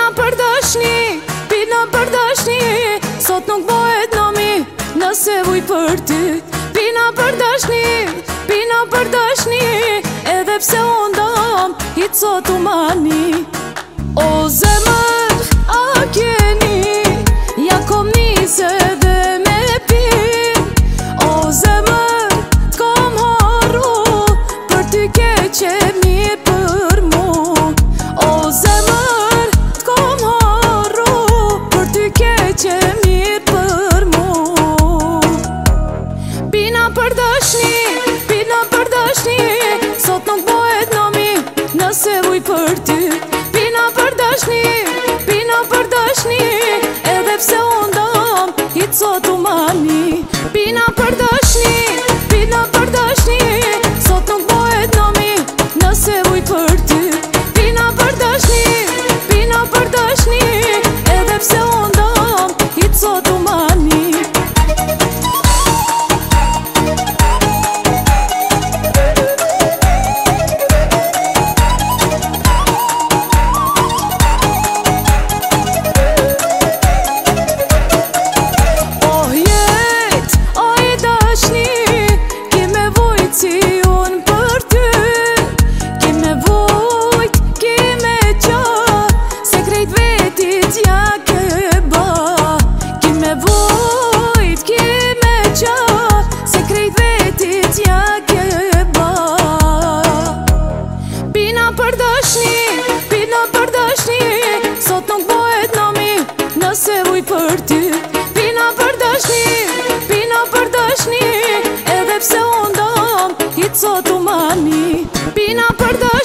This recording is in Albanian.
Pina për dashni, pina për dashni, sot nuk bëhet nami nëse vuj për ty. Pina për dashni, pina për dashni, edhe pse unë dam hitë sot u mani. O zemër, a kjeni, ja kom nise dhe me pin. O zemër, t'kom harru, për ty keqe mirë për mu. O zemër, t'kom harru, për ty keqe mirë për mu. Pina për dashni, pina për dashni, sot nuk bëhet nami nëse vuj për ty. Pina për dashni, pina për dashni, edhe pse unë dam hitë sot u mani. Pina për dashni, pina për dashni, sot nuk bëhet nami nëse vuj për ty. Pina për dashni, pina për dashni, edhe pse unë dam hitë sot u mani. Pina për dashni, pina për dashni, sot nuk bëhet nami nëse vuj për ty. Pina për dashni, pina për dashni, edhe pse unë dam hitë sot u mani. Pina për dashni.